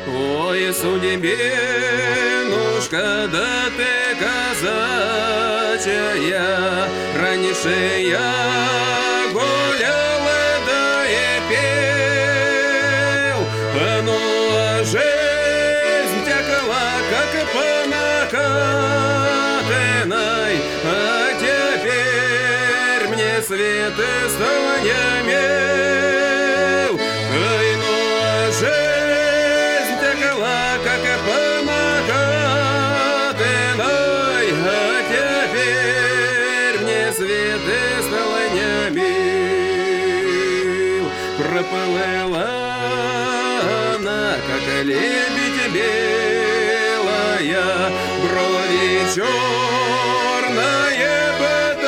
Ой, судьбинушка, да ты казачья, раньше я гулял, да и пел, ну а жизнь текла, как по накатанной, а теперь мне свет стал немел. Ой, ну а жизнь текла, как по накатанной, а теперь мне свет стал немел. Проплыла она, как лебедь белая, брови черные под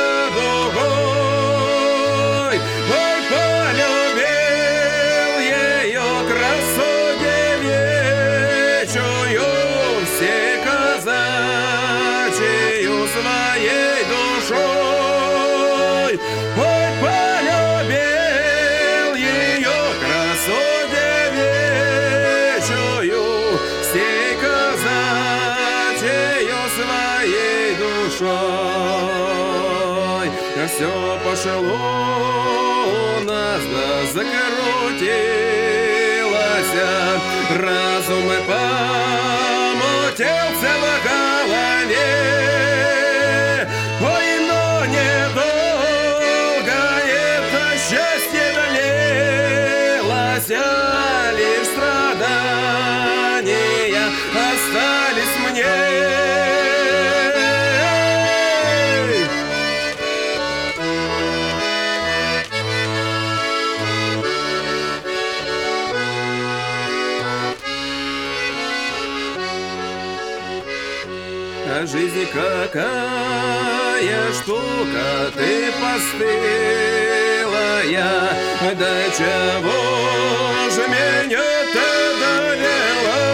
дугой. Ой, полюбил ее красу девичью, всей казачью своей душой. Ой, полюбил ее красу девичью, всей казачью своей душой. Все пошло у нас, да закрутилось, разум помутился в голове. Ой, но недолго это счастье длилось, лишь страдания остались мне. Жизнь какая штука, ты постылая, до чего ж меня-то довела?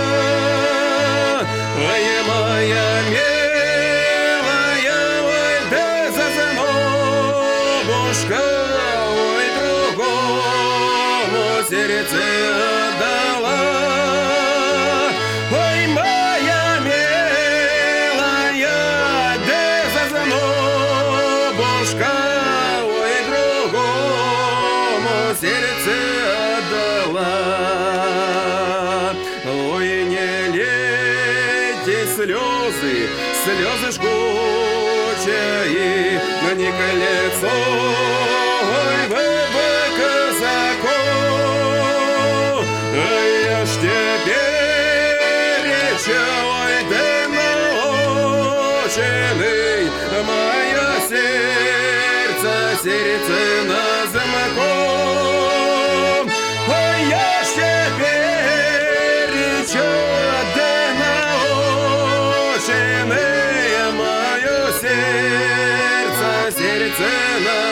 Ой, моя милая, ой, да зазнобушка, ой, другому сердце отдала. Ой, моя милая, да зазнобушка, ой, другому сердце отдала. Ой, не лейте слезы, слезы жгучие, но не к лицу, ой, вы казаку. Ой, я ж теперь ой, да наученный, мое сердце на замком. Ой, я ж теперь да наученный, мое сердце на